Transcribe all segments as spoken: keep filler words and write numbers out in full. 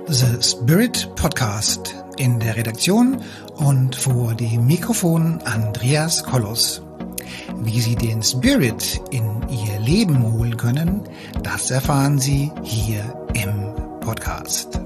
The Spirit Podcast. In der Redaktion und vor dem Mikrofon Andreas Kollos. Wie Sie den Spirit in Ihr Leben holen können, das erfahren Sie hier im Podcast.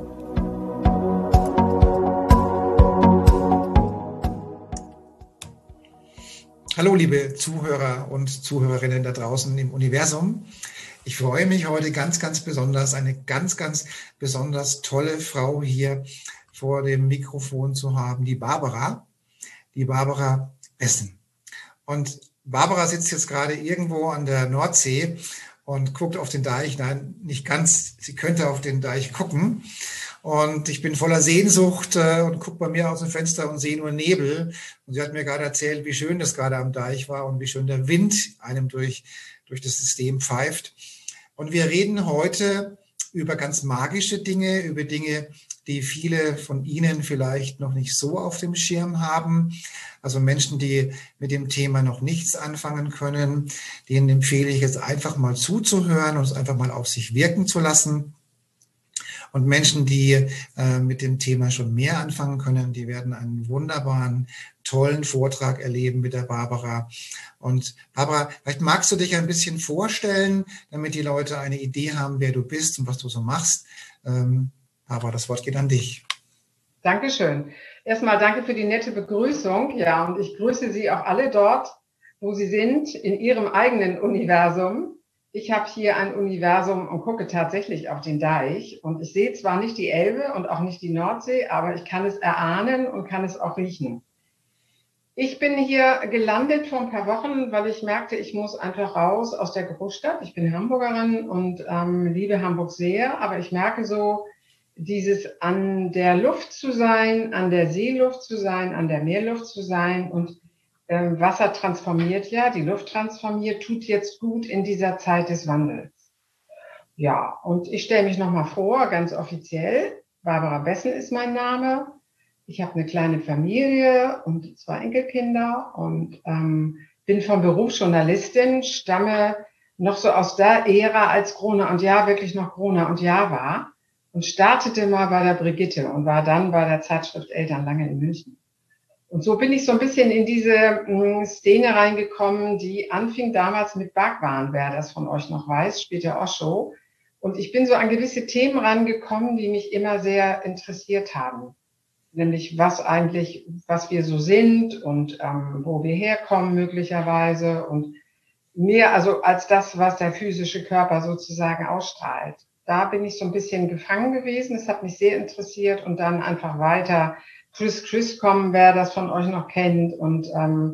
Hallo liebe Zuhörer und Zuhörerinnen da draußen im Universum. Ich freue mich heute ganz, ganz besonders, eine ganz, ganz besonders tolle Frau hier vor dem Mikrofon zu haben, die Barbara, die Barbara Bessen. Und Barbara sitzt jetzt gerade irgendwo an der Nordsee und guckt auf den Deich. Nein, nicht ganz, sie könnte auf den Deich gucken. Und ich bin voller Sehnsucht äh, und gucke bei mir aus dem Fenster und sehe nur Nebel. Und sie hat mir gerade erzählt, wie schön das gerade am Deich war und wie schön der Wind einem durch, durch das System pfeift. Und wir reden heute über ganz magische Dinge, über Dinge, die viele von Ihnen vielleicht noch nicht so auf dem Schirm haben. Also Menschen, die mit dem Thema noch nichts anfangen können, denen empfehle ich jetzt einfach mal zuzuhören und es einfach mal auf sich wirken zu lassen. Und Menschen, die äh, mit dem Thema schon mehr anfangen können, die werden einen wunderbaren, tollen Vortrag erleben mit der Barbara. Und Barbara, vielleicht magst du dich ein bisschen vorstellen, damit die Leute eine Idee haben, wer du bist und was du so machst. Ähm, Barbara, das Wort geht an dich. Dankeschön. Erstmal danke für die nette Begrüßung. Ja, und ich grüße Sie auch alle dort, wo Sie sind, in Ihrem eigenen Universum. Ich habe hier ein Universum und gucke tatsächlich auf den Deich. Und ich sehe zwar nicht die Elbe und auch nicht die Nordsee, aber ich kann es erahnen und kann es auch riechen. Ich bin hier gelandet vor ein paar Wochen, weil ich merkte, ich muss einfach raus aus der Großstadt. Ich bin Hamburgerin und ähm, liebe Hamburg sehr, aber ich merke so, dieses an der Luft zu sein, an der Seeluft zu sein, an der Meerluft zu sein und äh, Wasser transformiert ja, die Luft transformiert, tut jetzt gut in dieser Zeit des Wandels. Ja, und ich stelle mich nochmal vor, ganz offiziell. Barbara Bessen ist mein Name. Ich habe eine kleine Familie und zwei Enkelkinder und ähm, bin von Beruf Journalistin, stamme noch so aus der Ära, als Gruner und Jahr wirklich noch Gruner und Jahr war und startete mal bei der Brigitte und war dann bei der Zeitschrift Eltern lange in München. Und so bin ich so ein bisschen in diese mh, Szene reingekommen, die anfing damals mit Bhagwan, wer das von euch noch weiß, später Osho. Und ich bin so an gewisse Themen rangekommen, die mich immer sehr interessiert haben. Nämlich was eigentlich, was wir so sind und ähm, wo wir herkommen möglicherweise und mehr also als das, was der physische Körper sozusagen ausstrahlt. Da bin ich so ein bisschen gefangen gewesen, das hat mich sehr interessiert und dann einfach weiter Chris Chris kommen, wer das von euch noch kennt und ähm,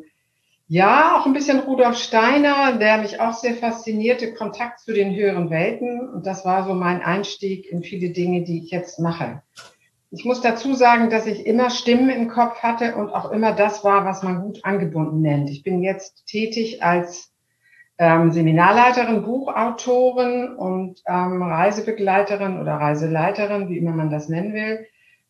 ja, auch ein bisschen Rudolf Steiner, der mich auch sehr faszinierte, Kontakt zu den höheren Welten und das war so mein Einstieg in viele Dinge, die ich jetzt mache. Ich muss dazu sagen, dass ich immer Stimmen im Kopf hatte und auch immer das war, was man gut angebunden nennt. Ich bin jetzt tätig als ähm, Seminarleiterin, Buchautorin und ähm, Reisebegleiterin oder Reiseleiterin, wie immer man das nennen will,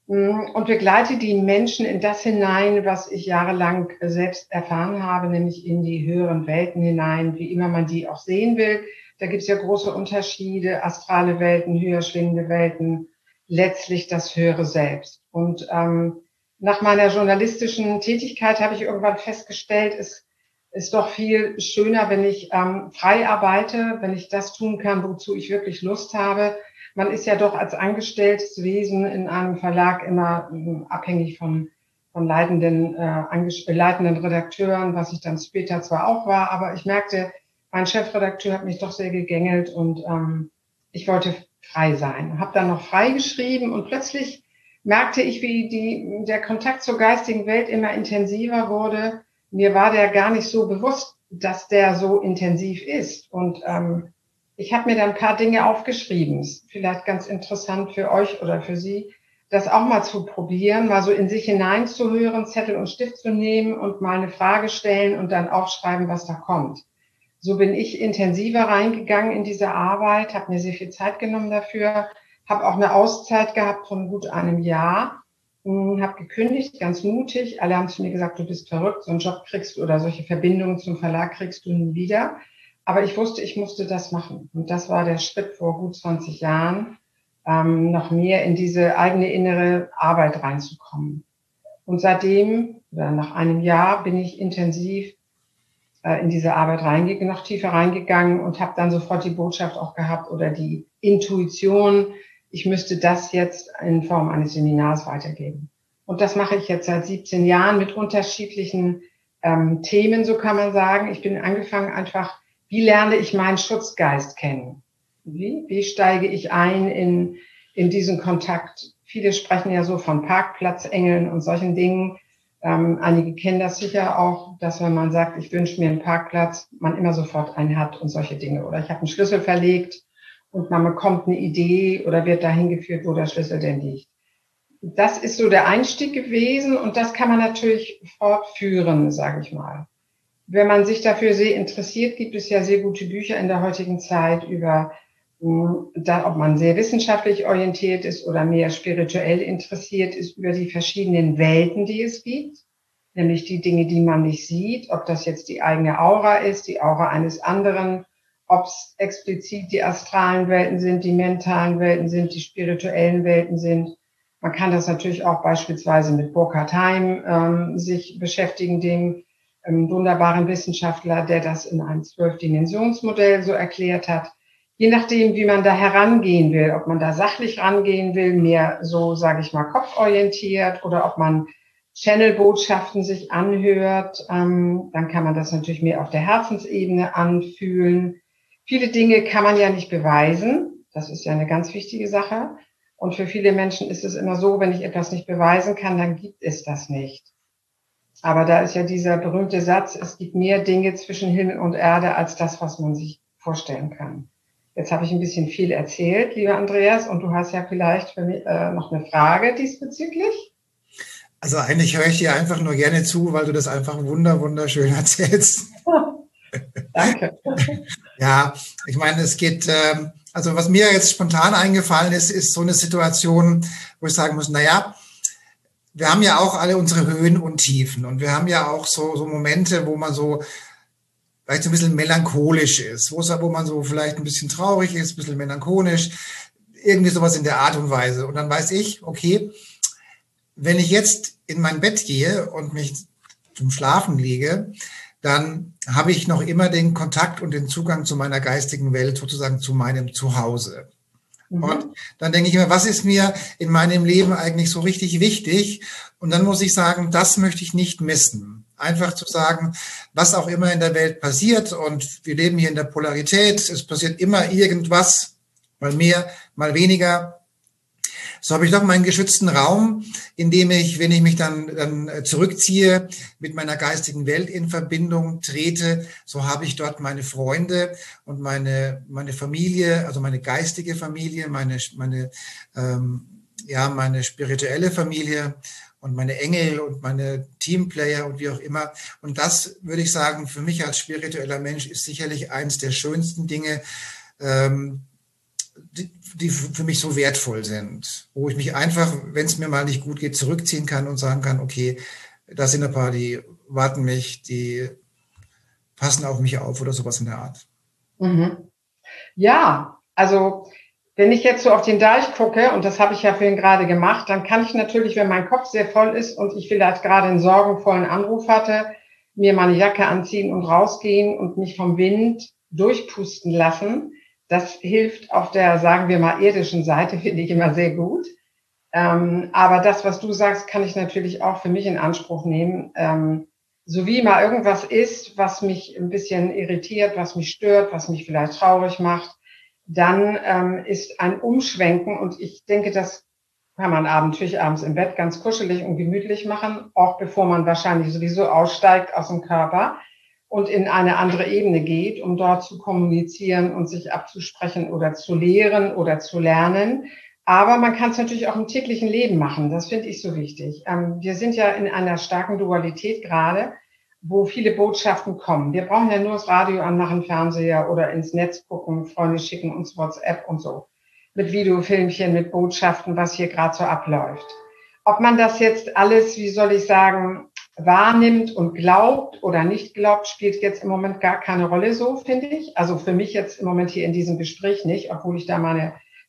und begleite die Menschen in das hinein, was ich jahrelang selbst erfahren habe, nämlich in die höheren Welten hinein, wie immer man die auch sehen will. Da gibt es ja große Unterschiede, astrale Welten, höher schwingende Welten, letztlich das höhere Selbst. Und ähm, nach meiner journalistischen Tätigkeit habe ich irgendwann festgestellt, es ist doch viel schöner, wenn ich ähm, frei arbeite, wenn ich das tun kann, wozu ich wirklich Lust habe. Man ist ja doch als angestelltes Wesen in einem Verlag immer äh, abhängig von, von leitenden, äh, leitenden Redakteuren, was ich dann später zwar auch war, aber ich merkte, mein Chefredakteur hat mich doch sehr gegängelt und ähm, ich wollte frei sein. Habe dann noch frei geschrieben und plötzlich merkte ich, wie die, der Kontakt zur geistigen Welt immer intensiver wurde. Mir war der gar nicht so bewusst, dass der so intensiv ist. Und ähm, ich habe mir dann ein paar Dinge aufgeschrieben. Ist vielleicht ganz interessant für euch oder für Sie, das auch mal zu probieren, mal so in sich hineinzuhören, Zettel und Stift zu nehmen und mal eine Frage stellen und dann aufschreiben, was da kommt. So bin ich intensiver reingegangen in diese Arbeit, habe mir sehr viel Zeit genommen dafür, habe auch eine Auszeit gehabt von gut einem Jahr, habe gekündigt, ganz mutig. Alle haben zu mir gesagt, du bist verrückt, so einen Job kriegst du oder solche Verbindungen zum Verlag kriegst du nie wieder. Aber ich wusste, ich musste das machen. Und das war der Schritt vor gut zwanzig Jahren. ähm, noch mehr in diese eigene innere Arbeit reinzukommen. Und seitdem, oder nach einem Jahr, bin ich intensiv äh, in diese Arbeit reingegangen, noch tiefer reingegangen und habe dann sofort die Botschaft auch gehabt oder die Intuition, ich müsste das jetzt in Form eines Seminars weitergeben. Und das mache ich jetzt seit siebzehn Jahren mit unterschiedlichen ähm, Themen, so kann man sagen. Ich bin angefangen einfach, wie lerne ich meinen Schutzgeist kennen? Wie, wie steige ich ein in, in diesen Kontakt? Viele sprechen ja so von Parkplatzengeln und solchen Dingen. Ähm, einige kennen das sicher auch, dass wenn man sagt, ich wünsche mir einen Parkplatz, man immer sofort einen hat und solche Dinge. Oder ich habe einen Schlüssel verlegt und man bekommt eine Idee oder wird dahin geführt, wo der Schlüssel denn liegt. Das ist so der Einstieg gewesen und das kann man natürlich fortführen, sage ich mal. Wenn man sich dafür sehr interessiert, gibt es ja sehr gute Bücher in der heutigen Zeit über, da, ob man sehr wissenschaftlich orientiert ist oder mehr spirituell interessiert ist, über die verschiedenen Welten, die es gibt. Nämlich die Dinge, die man nicht sieht, ob das jetzt die eigene Aura ist, die Aura eines anderen, ob es explizit die astralen Welten sind, die mentalen Welten sind, die spirituellen Welten sind. Man kann das natürlich auch beispielsweise mit Burkhard Heim ähm, sich beschäftigen, dem ähm, wunderbaren Wissenschaftler, der das in einem Zwölf-Dimensionsmodell so erklärt hat. Je nachdem, wie man da herangehen will, ob man da sachlich rangehen will, mehr so, sage ich mal, kopforientiert oder ob man Channel-Botschaften sich anhört, ähm, dann kann man das natürlich mehr auf der Herzensebene anfühlen. Viele Dinge kann man ja nicht beweisen. Das ist ja eine ganz wichtige Sache. Und für viele Menschen ist es immer so, wenn ich etwas nicht beweisen kann, dann gibt es das nicht. Aber da ist ja dieser berühmte Satz, es gibt mehr Dinge zwischen Himmel und Erde als das, was man sich vorstellen kann. Jetzt habe ich ein bisschen viel erzählt, lieber Andreas, und du hast ja vielleicht für mich äh, noch eine Frage diesbezüglich. Also eigentlich höre ich dir einfach nur gerne zu, weil du das einfach wunder, wunderschön erzählst. Danke. Ja, ich meine, es geht, ähm, also was mir jetzt spontan eingefallen ist, ist so eine Situation, wo ich sagen muss, naja, wir haben ja auch alle unsere Höhen und Tiefen und wir haben ja auch so, so Momente, wo man so vielleicht so ein bisschen melancholisch ist, wo, es, wo man so vielleicht ein bisschen traurig ist, ein bisschen melancholisch, irgendwie sowas in der Art und Weise. Und dann weiß ich, okay, wenn ich jetzt in mein Bett gehe und mich zum Schlafen lege, dann habe ich noch immer den Kontakt und den Zugang zu meiner geistigen Welt, sozusagen zu meinem Zuhause. Mhm. Und dann denke ich mir, was ist mir in meinem Leben eigentlich so richtig wichtig? Und dann muss ich sagen, das möchte ich nicht missen. Einfach zu sagen, was auch immer in der Welt passiert, und wir leben hier in der Polarität, es passiert immer irgendwas, mal mehr, mal weniger. So habe ich doch meinen geschützten Raum, in dem ich, wenn ich mich dann, dann zurückziehe, mit meiner geistigen Welt in Verbindung trete, so habe ich dort meine Freunde und meine, meine Familie, also meine geistige Familie, meine, meine, ähm, ja, meine spirituelle Familie und meine Engel und meine Teamplayer und wie auch immer. Und das, würde ich sagen, für mich als spiritueller Mensch ist sicherlich eins der schönsten Dinge, ähm, die, die für mich so wertvoll sind, wo ich mich einfach, wenn es mir mal nicht gut geht, zurückziehen kann und sagen kann, okay, da sind ein paar, die warten mich, die passen auf mich auf oder sowas in der Art. Mhm. Ja, also wenn ich jetzt so auf den Deich gucke, und das habe ich ja vorhin gerade gemacht, dann kann ich natürlich, wenn mein Kopf sehr voll ist und ich vielleicht gerade einen sorgenvollen Anruf hatte, mir meine Jacke anziehen und rausgehen und mich vom Wind durchpusten lassen. Das hilft auf der, sagen wir mal, irdischen Seite, finde ich immer sehr gut. Ähm, aber das, was du sagst, kann ich natürlich auch für mich in Anspruch nehmen. Ähm, so wie mal irgendwas ist, was mich ein bisschen irritiert, was mich stört, was mich vielleicht traurig macht, dann ähm, ist ein Umschwenken, und ich denke, das kann man abends, natürlich abends im Bett ganz kuschelig und gemütlich machen, auch bevor man wahrscheinlich sowieso aussteigt aus dem Körper und in eine andere Ebene geht, um dort zu kommunizieren und sich abzusprechen oder zu lehren oder zu lernen. Aber man kann es natürlich auch im täglichen Leben machen. Das finde ich so wichtig. Ähm, wir sind ja in einer starken Dualität gerade, wo viele Botschaften kommen. Wir brauchen ja nur das Radio anmachen, Fernseher oder ins Netz gucken, Freunde schicken uns WhatsApp und so. Mit Videofilmchen, mit Botschaften, was hier gerade so abläuft. Ob man das jetzt alles, wie soll ich sagen, wahrnimmt und glaubt oder nicht glaubt, spielt jetzt im Moment gar keine Rolle so, finde ich. Also für mich jetzt im Moment hier in diesem Gespräch nicht, obwohl ich da meine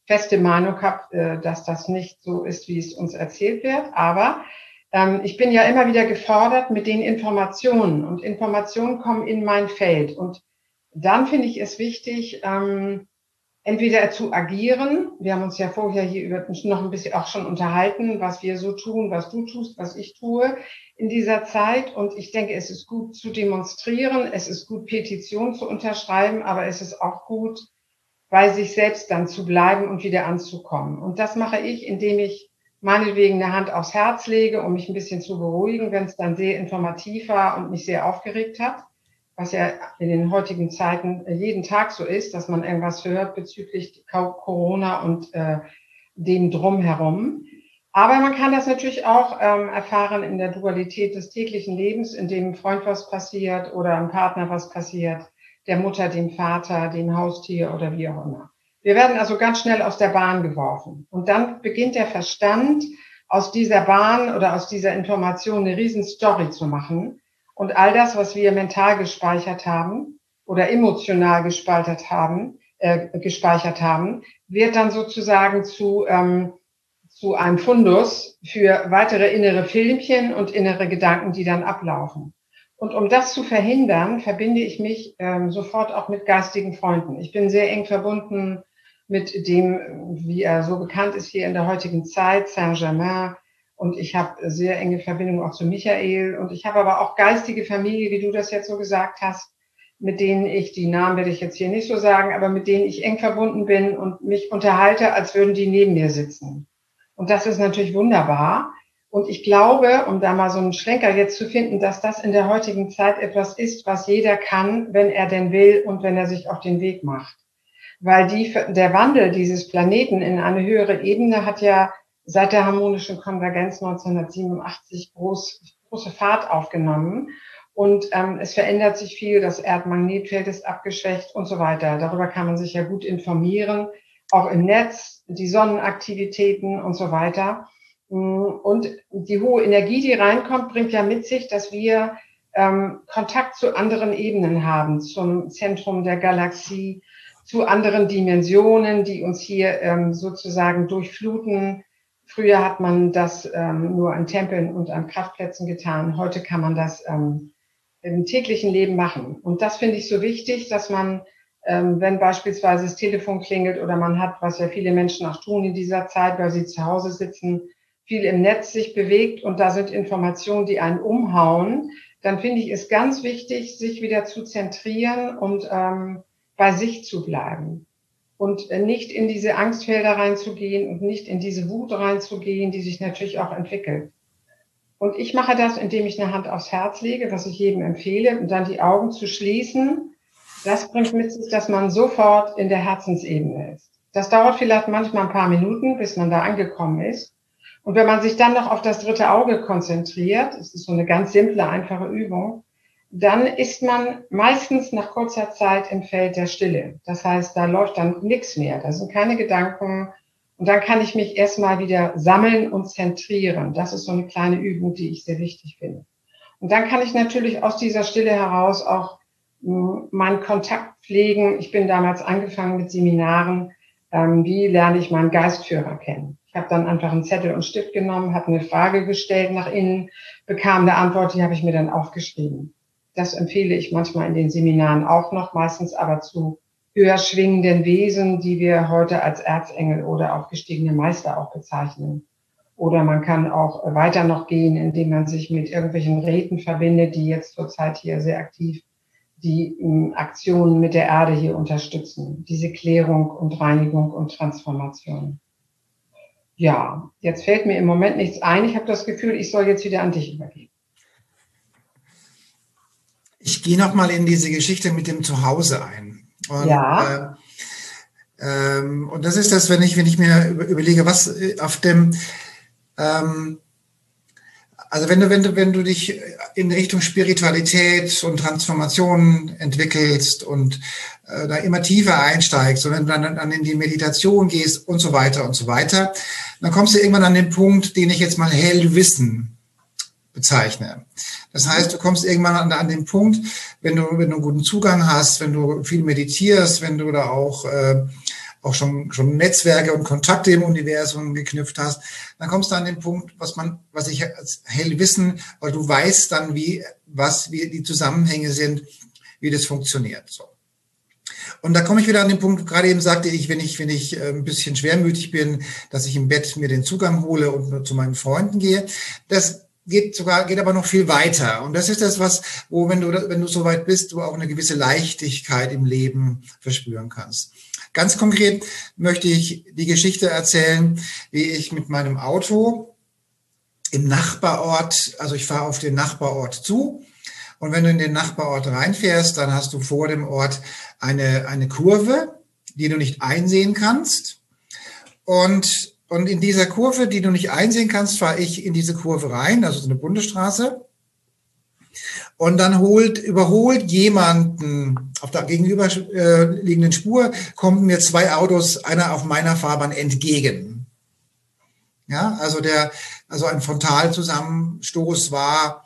feste Meinung habe, dass das nicht so ist, wie es uns erzählt wird. Aber ähm, ich bin ja immer wieder gefordert mit den Informationen. Und Informationen kommen in mein Feld. Und dann finde ich es wichtig, ähm, entweder zu agieren. Wir haben uns ja vorher hier über, noch ein bisschen auch schon unterhalten, was wir so tun, was du tust, was ich tue in dieser Zeit. Und ich denke, es ist gut zu demonstrieren, es ist gut, Petitionen zu unterschreiben, aber es ist auch gut, bei sich selbst dann zu bleiben und wieder anzukommen. Und das mache ich, indem ich meinetwegen eine Hand aufs Herz lege, um mich ein bisschen zu beruhigen, wenn es dann sehr informativ war und mich sehr aufgeregt hat, was ja in den heutigen Zeiten jeden Tag so ist, dass man irgendwas hört bezüglich Corona und äh, dem Drumherum. Aber man kann das natürlich auch ähm, erfahren in der Dualität des täglichen Lebens, in dem einem Freund was passiert oder einem Partner was passiert, der Mutter, dem Vater, dem Haustier oder wie auch immer. Wir werden also ganz schnell aus der Bahn geworfen. Und dann beginnt der Verstand, aus dieser Bahn oder aus dieser Information eine riesen Story zu machen. Und all das, was wir mental gespeichert haben oder emotional gespeichert haben, äh, gespeichert haben, wird dann sozusagen zu, ähm, zu einem Fundus für weitere innere Filmchen und innere Gedanken, die dann ablaufen. Und um das zu verhindern, verbinde ich mich ähm, sofort auch mit geistigen Freunden. Ich bin sehr eng verbunden mit dem, wie er so bekannt ist hier in der heutigen Zeit, Saint-Germain. Und ich habe sehr enge Verbindung auch zu Michael. Und ich habe aber auch geistige Familie, wie du das jetzt so gesagt hast, mit denen ich, die Namen werde ich jetzt hier nicht so sagen, aber mit denen ich eng verbunden bin und mich unterhalte, als würden die neben mir sitzen. Und das ist natürlich wunderbar. Und ich glaube, um da mal so einen Schlenker jetzt zu finden, dass das in der heutigen Zeit etwas ist, was jeder kann, wenn er denn will und wenn er sich auf den Weg macht. Weil die, der Wandel dieses Planeten in eine höhere Ebene hat ja seit der harmonischen Konvergenz neunzehnhundertsiebenundachtzig groß, große Fahrt aufgenommen. Und ähm, es verändert sich viel, das Erdmagnetfeld ist abgeschwächt und so weiter. Darüber kann man sich ja gut informieren, auch im Netz, die Sonnenaktivitäten und so weiter. Und die hohe Energie, die reinkommt, bringt ja mit sich, dass wir ähm, Kontakt zu anderen Ebenen haben, zum Zentrum der Galaxie, zu anderen Dimensionen, die uns hier ähm, sozusagen durchfluten. Früher hat man das ähm, nur an Tempeln und an Kraftplätzen getan. Heute kann man das ähm, im täglichen Leben machen. Und das finde ich so wichtig, dass man, ähm, wenn beispielsweise das Telefon klingelt oder man hat, was ja viele Menschen auch tun in dieser Zeit, weil sie zu Hause sitzen, viel im Netz sich bewegt und da sind Informationen, die einen umhauen, dann finde ich es ganz wichtig, sich wieder zu zentrieren und ähm, bei sich zu bleiben. Und nicht in diese Angstfelder reinzugehen und nicht in diese Wut reinzugehen, die sich natürlich auch entwickelt. Und ich mache das, indem ich eine Hand aufs Herz lege, was ich jedem empfehle, und dann die Augen zu schließen. Das bringt mit sich, dass man sofort in der Herzensebene ist. Das dauert vielleicht manchmal ein paar Minuten, bis man da angekommen ist. Und wenn man sich dann noch auf das dritte Auge konzentriert, das ist so eine ganz simple, einfache Übung, dann ist man meistens nach kurzer Zeit im Feld der Stille. Das heißt, da läuft dann nichts mehr, da sind keine Gedanken. Und dann kann ich mich erstmal wieder sammeln und zentrieren. Das ist so eine kleine Übung, die ich sehr wichtig finde. Und dann kann ich natürlich aus dieser Stille heraus auch mh, meinen Kontakt pflegen. Ich bin damals angefangen mit Seminaren. Ähm, wie lerne ich meinen Geistführer kennen? Ich habe dann einfach einen Zettel und Stift genommen, habe eine Frage gestellt nach innen, bekam eine Antwort, die habe ich mir dann aufgeschrieben. Das empfehle ich manchmal in den Seminaren auch noch, meistens aber zu höher schwingenden Wesen, die wir heute als Erzengel oder aufgestiegene Meister auch bezeichnen. Oder man kann auch weiter noch gehen, indem man sich mit irgendwelchen Räten verbindet, die jetzt zurzeit hier sehr aktiv die m, Aktionen mit der Erde hier unterstützen. Diese Klärung und Reinigung und Transformation. Ja, jetzt fällt mir im Moment nichts ein. Ich habe das Gefühl, ich soll jetzt wieder an dich übergeben. Ich gehe nochmal in diese Geschichte mit dem Zuhause ein. Und, ja. Äh, ähm, und das ist das, wenn ich, wenn ich mir überlege, was auf dem, ähm, also wenn du, wenn du, wenn du dich in Richtung Spiritualität und Transformation entwickelst und äh, da immer tiefer einsteigst und wenn du dann, dann in die Meditation gehst und so weiter und so weiter, dann kommst du irgendwann an den Punkt, den ich jetzt mal Hellwissen bezeichne. Das heißt, du kommst irgendwann an, an den Punkt, wenn du, wenn du einen guten Zugang hast, wenn du viel meditierst, wenn du da auch äh, auch schon, schon Netzwerke und Kontakte im Universum geknüpft hast, dann kommst du an den Punkt, was man, was ich als hell wissen, weil du weißt dann, wie, was, wie die Zusammenhänge sind, wie das funktioniert, so. Und da komme ich wieder an den Punkt, gerade eben sagte ich, wenn ich, wenn ich ein bisschen schwermütig bin, dass ich im Bett mir den Zugang hole und zu meinen Freunden gehe. Das geht sogar, geht aber noch viel weiter. Und das ist das, was, wo, wenn du, wenn du so weit bist, du auch eine gewisse Leichtigkeit im Leben verspüren kannst. Ganz konkret möchte ich die Geschichte erzählen, wie ich mit meinem Auto im Nachbarort, also ich fahre auf den Nachbarort zu. Und wenn du in den Nachbarort reinfährst, dann hast du vor dem Ort eine, eine Kurve, die du nicht einsehen kannst. Und, und in dieser Kurve, die du nicht einsehen kannst, fahre ich in diese Kurve rein, also so eine Bundesstraße. Und dann holt, überholt jemanden auf der gegenüberliegenden Spur, kommen mir zwei Autos, einer auf meiner Fahrbahn entgegen. Ja, also der, also ein Frontalzusammenstoß war,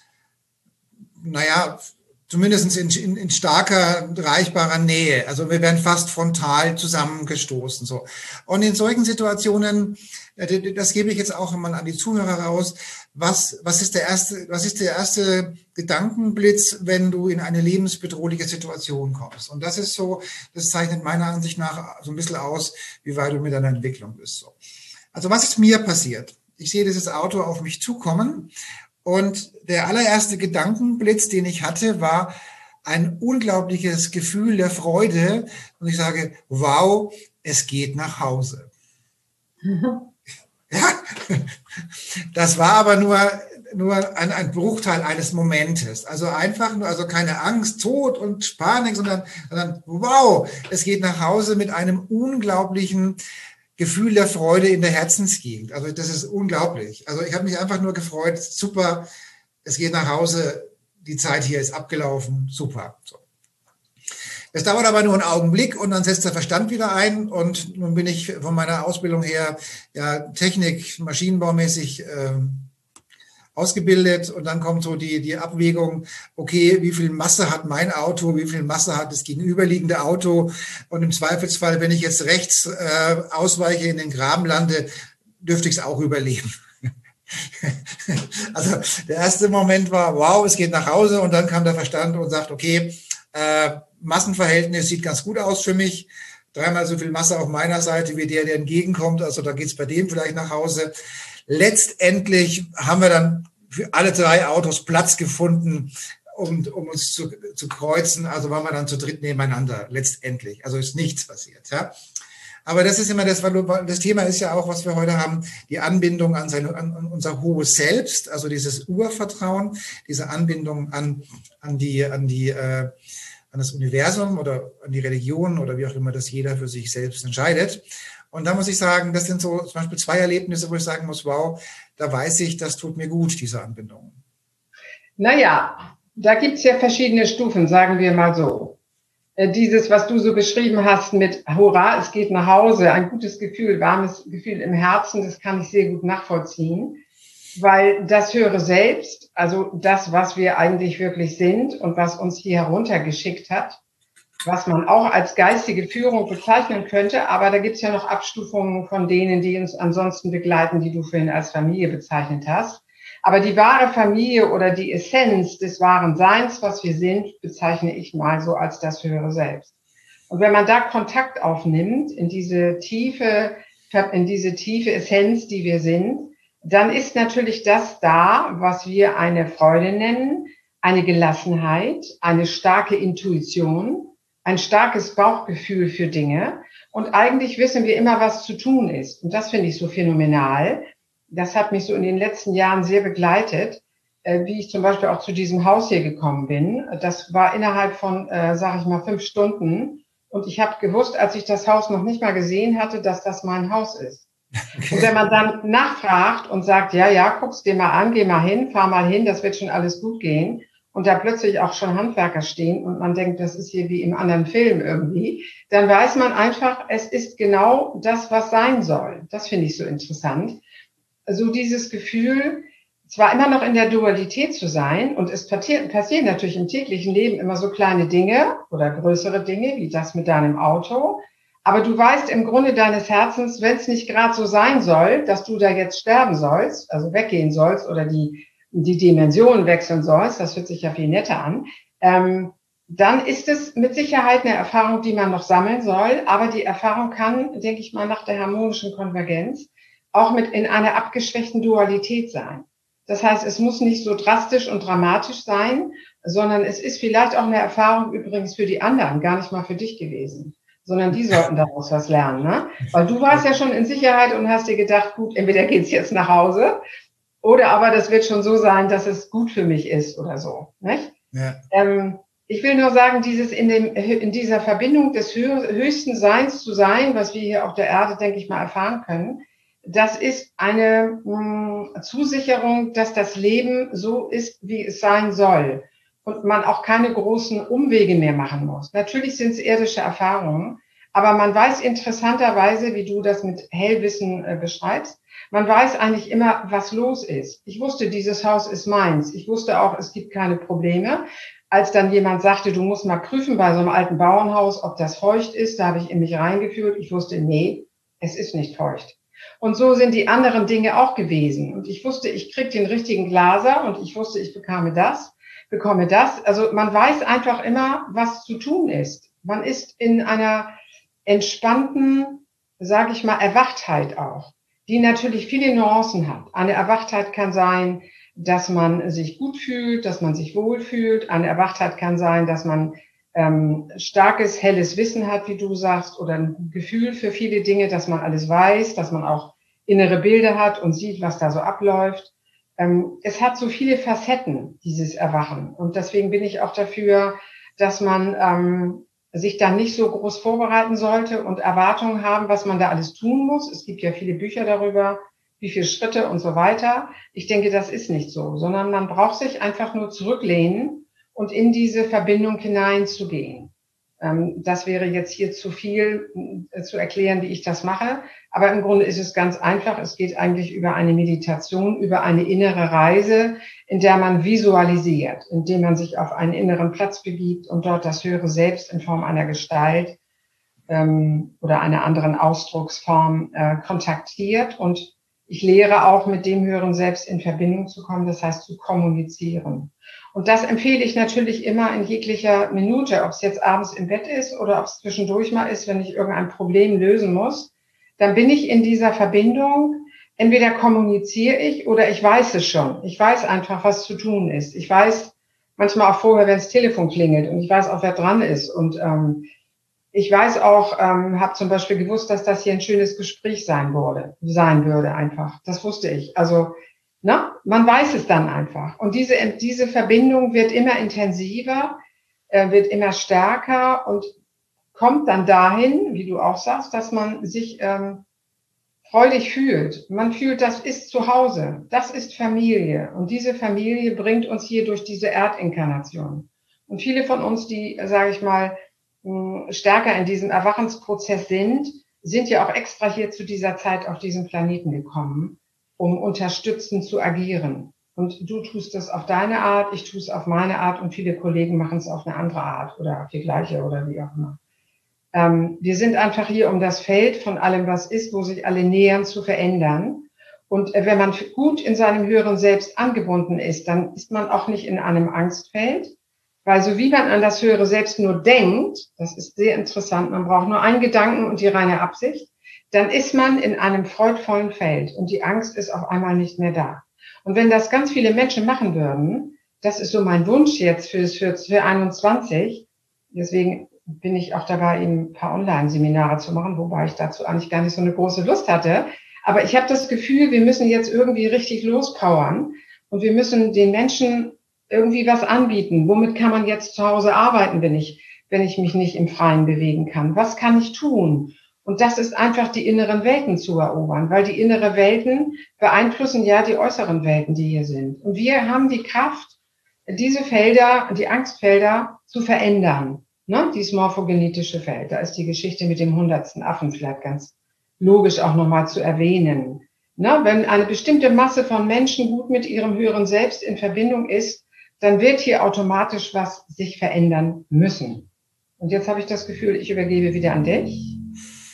naja, zumindest in, in, in starker, reichbarer Nähe. Also wir werden fast frontal zusammengestoßen. So. Und in solchen Situationen, das gebe ich jetzt auch mal an die Zuhörer raus, was, was ist der erste, was ist der erste Gedankenblitz, wenn du in eine lebensbedrohliche Situation kommst? Und das ist so, das zeichnet meiner Ansicht nach so ein bisschen aus, wie weit du mit deiner Entwicklung bist. So. Also was ist mir passiert? Ich sehe dieses Auto auf mich zukommen. Und der allererste Gedankenblitz, den ich hatte, war ein unglaubliches Gefühl der Freude. Und ich sage, wow, es geht nach Hause. Mhm. Ja, das war aber nur, nur ein, ein Bruchteil eines Momentes. Also einfach nur, also keine Angst, Tod und Panik, sondern, sondern wow, es geht nach Hause mit einem unglaublichen Gefühl der Freude in der Herzensgegend. Also das ist unglaublich. Also ich habe mich einfach nur gefreut, super, es geht nach Hause, die Zeit hier ist abgelaufen, super. So. Es dauert aber nur einen Augenblick und dann setzt der Verstand wieder ein und nun bin ich von meiner Ausbildung her ja Technik, maschinenbaumäßig äh, ausgebildet und dann kommt so die, die Abwägung, okay, wie viel Masse hat mein Auto, wie viel Masse hat das gegenüberliegende Auto und im Zweifelsfall, wenn ich jetzt rechts äh, ausweiche, in den Graben lande, dürfte ich es auch überleben. Also der erste Moment war, wow, es geht nach Hause und dann kam der Verstand und sagt, okay, äh, Massenverhältnis sieht ganz gut aus für mich, dreimal so viel Masse auf meiner Seite wie der, der entgegenkommt, also da geht es bei dem vielleicht nach Hause. Letztendlich haben wir dann für alle drei Autos Platz gefunden, um, um uns zu, zu kreuzen. Also waren wir dann zu dritt nebeneinander, letztendlich. Also ist nichts passiert. Ja. Aber das ist immer das, das Thema ist ja auch, was wir heute haben, die Anbindung an, seine, an unser hohes Selbst, also dieses Urvertrauen, diese Anbindung an, an, die, an, die, äh, an das Universum oder an die Religion oder wie auch immer das jeder für sich selbst entscheidet. Und da muss ich sagen, das sind so zum Beispiel zwei Erlebnisse, wo ich sagen muss, wow, da weiß ich, das tut mir gut, diese Anbindung. Naja, da gibt's ja verschiedene Stufen, sagen wir mal so. Dieses, was du so beschrieben hast mit Hurra, es geht nach Hause, ein gutes Gefühl, warmes Gefühl im Herzen, das kann ich sehr gut nachvollziehen, weil das höhere Selbst, also das, was wir eigentlich wirklich sind und was uns hier heruntergeschickt hat, was man auch als geistige Führung bezeichnen könnte, aber da gibt's ja noch Abstufungen von denen, die uns ansonsten begleiten, die du vorhin als Familie bezeichnet hast. Aber die wahre Familie oder die Essenz des wahren Seins, was wir sind, bezeichne ich mal so als das höhere Selbst. Und wenn man da Kontakt aufnimmt in diese tiefe, in diese tiefe Essenz, die wir sind, dann ist natürlich das da, was wir eine Freude nennen, eine Gelassenheit, eine starke Intuition, ein starkes Bauchgefühl für Dinge. Und eigentlich wissen wir immer, was zu tun ist. Und das finde ich so phänomenal. Das hat mich so in den letzten Jahren sehr begleitet, äh, wie ich zum Beispiel auch zu diesem Haus hier gekommen bin. Das war innerhalb von, äh, sage ich mal, fünf Stunden. Und ich habe gewusst, als ich das Haus noch nicht mal gesehen hatte, dass das mein Haus ist. Okay. Und wenn man dann nachfragt und sagt, ja, ja, guck's dir mal an, geh mal hin, fahr mal hin, das wird schon alles gut gehen. Und da plötzlich auch schon Handwerker stehen und man denkt, das ist hier wie im anderen Film irgendwie, dann weiß man einfach, es ist genau das, was sein soll. Das finde ich so interessant. Also dieses Gefühl, zwar immer noch in der Dualität zu sein und es passieren, passieren natürlich im täglichen Leben immer so kleine Dinge oder größere Dinge, wie das mit deinem Auto, Aber du weißt im Grunde deines Herzens, wenn es nicht gerade so sein soll, dass du da jetzt sterben sollst, also weggehen sollst oder die, die Dimension wechseln sollst, das hört sich ja viel netter an, ähm, dann ist es mit Sicherheit eine Erfahrung, die man noch sammeln soll. Aber die Erfahrung kann, denke ich mal, nach der harmonischen Konvergenz auch mit in einer abgeschwächten Dualität sein. Das heißt, es muss nicht so drastisch und dramatisch sein, sondern es ist vielleicht auch eine Erfahrung übrigens für die anderen, gar nicht mal für dich gewesen, sondern die sollten daraus was lernen, ne? Weil du warst ja schon in Sicherheit und hast dir gedacht, gut, entweder geht's jetzt nach Hause oder aber das wird schon so sein, dass es gut für mich ist oder so, nicht? Ja. Ähm, ich will nur sagen, dieses in dem, in dieser Verbindung des höchsten Seins zu sein, was wir hier auf der Erde, denke ich mal, erfahren können, das ist eine mh, Zusicherung, dass das Leben so ist, wie es sein soll und man auch keine großen Umwege mehr machen muss. Natürlich sind es irdische Erfahrungen, aber man weiß interessanterweise, wie du das mit Hellwissen äh, beschreibst, man weiß eigentlich immer, was los ist. Ich wusste, dieses Haus ist meins. Ich wusste auch, es gibt keine Probleme. Als dann jemand sagte, du musst mal prüfen bei so einem alten Bauernhaus, ob das feucht ist, da habe ich in mich reingefühlt. Ich wusste, nee, es ist nicht feucht. Und so sind die anderen Dinge auch gewesen. Und ich wusste, ich krieg den richtigen Glaser und ich wusste, ich bekomme das, bekomme das. Also man weiß einfach immer, was zu tun ist. Man ist in einer entspannten, sage ich mal, Erwachtheit auch, die natürlich viele Nuancen hat. Eine Erwachtheit kann sein, dass man sich gut fühlt, dass man sich wohlfühlt. Eine Erwachtheit kann sein, dass man ähm, starkes, helles Wissen hat, wie du sagst, oder ein Gefühl für viele Dinge, dass man alles weiß, dass man auch innere Bilder hat und sieht, was da so abläuft. Ähm, es hat so viele Facetten, dieses Erwachen. Und deswegen bin ich auch dafür, dass man ähm, sich da nicht so groß vorbereiten sollte und Erwartungen haben, was man da alles tun muss. Es gibt ja viele Bücher darüber, wie viele Schritte und so weiter. Ich denke, das ist nicht so, sondern man braucht sich einfach nur zurücklehnen und in diese Verbindung hineinzugehen. Ähm, das wäre jetzt hier zu viel äh, zu erklären, wie ich das mache. Aber im Grunde ist es ganz einfach. Es geht eigentlich über eine Meditation, über eine innere Reise, in der man visualisiert, indem man sich auf einen inneren Platz begibt und dort das höhere Selbst in Form einer Gestalt ähm, oder einer anderen Ausdrucksform äh, kontaktiert. Und ich lehre auch, mit dem höheren Selbst in Verbindung zu kommen, das heißt zu kommunizieren. Und das empfehle ich natürlich immer in jeglicher Minute, ob es jetzt abends im Bett ist oder ob es zwischendurch mal ist, wenn ich irgendein Problem lösen muss. Dann bin ich in dieser Verbindung. Entweder kommuniziere ich oder ich weiß es schon. Ich weiß einfach, was zu tun ist. Ich weiß manchmal auch vorher, wenn das Telefon klingelt und ich weiß auch, wer dran ist. Und ähm, ich weiß auch, ähm, habe zum Beispiel gewusst, dass das hier ein schönes Gespräch sein würde, sein würde einfach. Das wusste ich. Also, na, man weiß es dann einfach. Und diese diese Verbindung wird immer intensiver, äh, wird immer stärker und kommt dann dahin, wie du auch sagst, dass man sich ähm, freudig fühlt. Man fühlt, das ist zu Hause, das ist Familie. Und diese Familie bringt uns hier durch diese Erdinkarnation. Und viele von uns, die, sage ich mal, stärker in diesem Erwachensprozess sind, sind ja auch extra hier zu dieser Zeit auf diesen Planeten gekommen, um unterstützend zu agieren. Und du tust das auf deine Art, ich tue es auf meine Art und viele Kollegen machen es auf eine andere Art oder auf die gleiche oder wie auch immer. Ähm, wir sind einfach hier, um das Feld von allem, was ist, wo sich alle nähern, zu verändern. Und äh, wenn man gut in seinem höheren Selbst angebunden ist, dann ist man auch nicht in einem Angstfeld. Weil so wie man an das höhere Selbst nur denkt, das ist sehr interessant, man braucht nur einen Gedanken und die reine Absicht, dann ist man in einem freudvollen Feld und die Angst ist auf einmal nicht mehr da. Und wenn das ganz viele Menschen machen würden, das ist so mein Wunsch jetzt für, für, für einundzwanzig, deswegen bin ich auch dabei, ein paar Online-Seminare zu machen, wobei ich dazu eigentlich gar nicht so eine große Lust hatte. Aber ich habe das Gefühl, wir müssen jetzt irgendwie richtig lospowern und wir müssen den Menschen irgendwie was anbieten. Womit kann man jetzt zu Hause arbeiten, wenn ich, wenn ich mich nicht im Freien bewegen kann? Was kann ich tun? Und das ist einfach, die inneren Welten zu erobern, weil die inneren Welten beeinflussen ja die äußeren Welten, die hier sind. Und wir haben die Kraft, diese Felder, die Angstfelder zu verändern. Ne? Dieses morphogenetische Feld. Da ist die Geschichte mit dem hundertsten Affen vielleicht ganz logisch auch nochmal zu erwähnen. Ne? Wenn eine bestimmte Masse von Menschen gut mit ihrem höheren Selbst in Verbindung ist, dann wird hier automatisch was sich verändern müssen. Und jetzt habe ich das Gefühl, ich übergebe wieder an dich.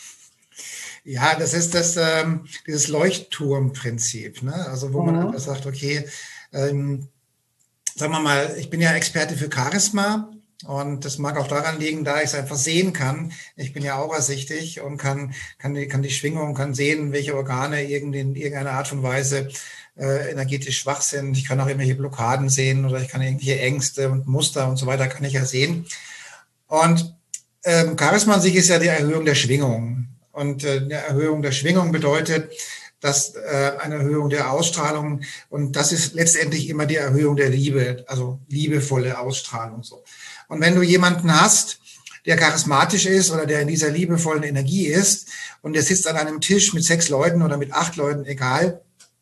Ja, das ist das, ähm, dieses Leuchtturmprinzip, ne? Also wo man einfach Mhm. sagt, okay, ähm, sagen wir mal, ich bin ja Experte für Charisma und das mag auch daran liegen, da ich es einfach sehen kann. Ich bin ja aurasichtig und kann, kann, die, kann die Schwingung, kann sehen, welche Organe irgend in irgendeiner Art und Weise äh, energetisch schwach sind. Ich kann auch irgendwelche Blockaden sehen oder ich kann irgendwelche Ängste und Muster und so weiter kann ich ja sehen. Und ähm, Charisma an sich ist ja die Erhöhung der Schwingung. Und äh, eine Erhöhung der Schwingung bedeutet, dass äh, eine Erhöhung der Ausstrahlung und das ist letztendlich immer die Erhöhung der Liebe, also liebevolle Ausstrahlung so. Und wenn du jemanden hast, der charismatisch ist oder der in dieser liebevollen Energie ist und der sitzt an einem Tisch mit sechs Leuten oder mit acht Leuten, egal,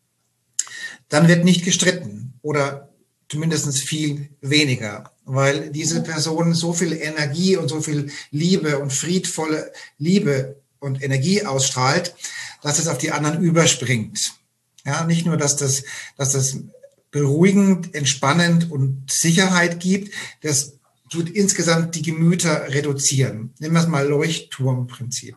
dann wird nicht gestritten oder zumindest viel weniger, weil diese Person so viel Energie und so viel Liebe und friedvolle Liebe und Energie ausstrahlt, dass es auf die anderen überspringt. Ja, nicht nur, dass das, dass das beruhigend, entspannend und Sicherheit gibt, das tut insgesamt die Gemüter reduzieren. Nehmen wir es mal Leuchtturmprinzip.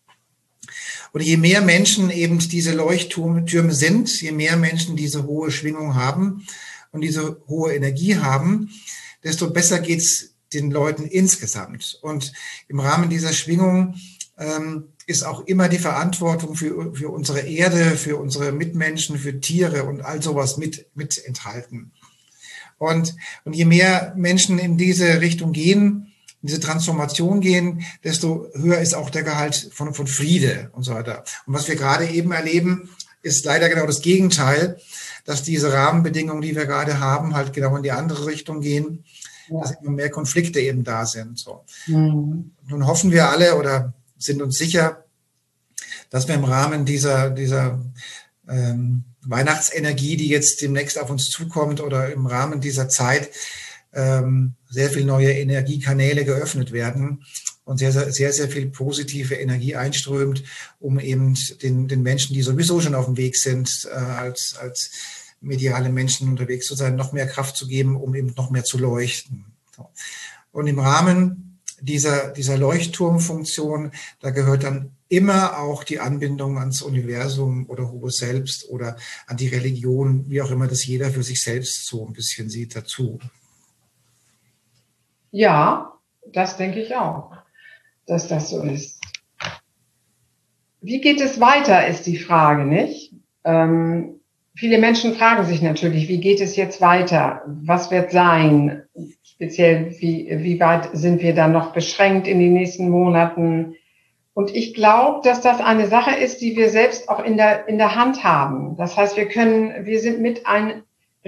Und je mehr Menschen eben diese Leuchttürme sind, je mehr Menschen diese hohe Schwingung haben und diese hohe Energie haben, desto besser geht's den Leuten insgesamt. Und im Rahmen dieser Schwingung ähm, ist auch immer die Verantwortung für, für unsere Erde, für unsere Mitmenschen, für Tiere und all sowas mit, mit enthalten. Und, und je mehr Menschen in diese Richtung gehen, in diese Transformation gehen, desto höher ist auch der Gehalt von, von Friede und so weiter. Und was wir gerade eben erleben, ist leider genau das Gegenteil, dass diese Rahmenbedingungen, die wir gerade haben, halt genau in die andere Richtung gehen, ja. Dass immer mehr Konflikte eben da sind. So. Mhm. Nun hoffen wir alle oder sind uns sicher, dass wir im Rahmen dieser, dieser ähm, Weihnachtsenergie, die jetzt demnächst auf uns zukommt oder im Rahmen dieser Zeit ähm, sehr viel neue Energiekanäle geöffnet werden und sehr, sehr, sehr, sehr viel positive Energie einströmt, um eben den, den Menschen, die sowieso schon auf dem Weg sind, äh, als, als mediale Menschen unterwegs zu sein, noch mehr Kraft zu geben, um eben noch mehr zu leuchten. So. Und im Rahmen dieser, dieser Leuchtturmfunktion, da gehört dann immer auch die Anbindung ans Universum oder hohes Selbst oder an die Religion, wie auch immer das jeder für sich selbst so ein bisschen sieht, dazu. Ja, das denke ich auch, dass das so ist. Wie geht es weiter, ist die Frage, nicht? Ähm, viele Menschen fragen sich natürlich, wie geht es jetzt weiter? Was wird sein? Speziell, wie, wie weit sind wir dann noch beschränkt in den nächsten Monaten? Und ich glaube, dass das eine Sache ist, die wir selbst auch in der, in der Hand haben. Das heißt, wir können, wir sind mit ein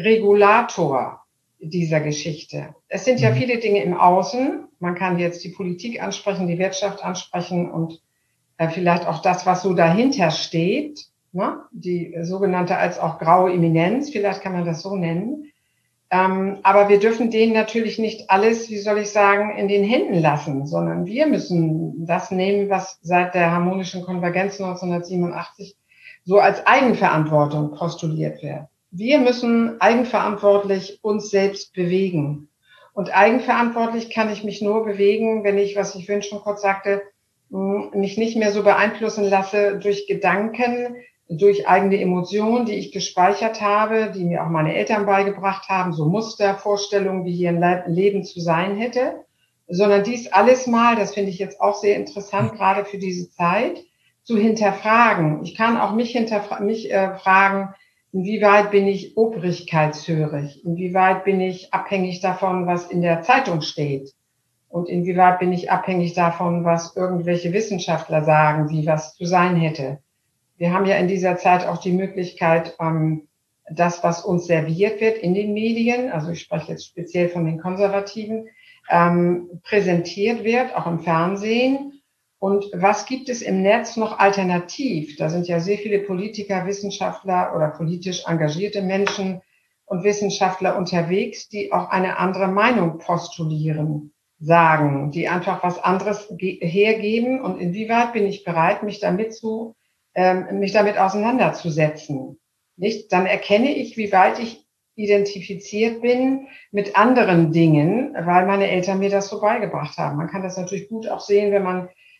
Regulator dieser Geschichte. Es sind ja viele Dinge im Außen. Man kann jetzt die Politik ansprechen, die Wirtschaft ansprechen und äh, vielleicht auch das, was so dahinter steht, ne? Die sogenannte als auch graue Eminenz, vielleicht kann man das so nennen. Ähm, aber wir dürfen denen natürlich nicht alles, wie soll ich sagen, in den Händen lassen, sondern wir müssen das nehmen, was seit der harmonischen Konvergenz neunzehnhundertsiebenundachtzig so als Eigenverantwortung postuliert wird. Wir müssen eigenverantwortlich uns selbst bewegen. Und eigenverantwortlich kann ich mich nur bewegen, wenn ich, was ich vorhin schon kurz sagte, mich nicht mehr so beeinflussen lasse durch Gedanken, durch eigene Emotionen, die ich gespeichert habe, die mir auch meine Eltern beigebracht haben, so Muster, Vorstellungen, wie hier ein Leben zu sein hätte, sondern dies alles mal, das finde ich jetzt auch sehr interessant, gerade für diese Zeit, zu hinterfragen. Ich kann auch mich hinterfragen, mich äh, fragen, inwieweit bin ich obrigkeitshörig? Inwieweit bin ich abhängig davon, was in der Zeitung steht? Und inwieweit bin ich abhängig davon, was irgendwelche Wissenschaftler sagen, wie was zu sein hätte? Wir haben ja in dieser Zeit auch die Möglichkeit, ähm, das, was uns serviert wird in den Medien, also ich spreche jetzt speziell von den Konservativen, ähm, präsentiert wird, auch im Fernsehen. Und was gibt es im Netz noch alternativ? Da sind ja sehr viele Politiker, Wissenschaftler oder politisch engagierte Menschen und Wissenschaftler unterwegs, die auch eine andere Meinung postulieren, sagen, die einfach was anderes hergeben. Und inwieweit bin ich bereit, mich damit zu, ähm, mich damit auseinanderzusetzen? Nicht? Dann erkenne ich, wie weit ich identifiziert bin mit anderen Dingen, weil meine Eltern mir das so beigebracht haben. Man kann das natürlich gut auch sehen, wenn man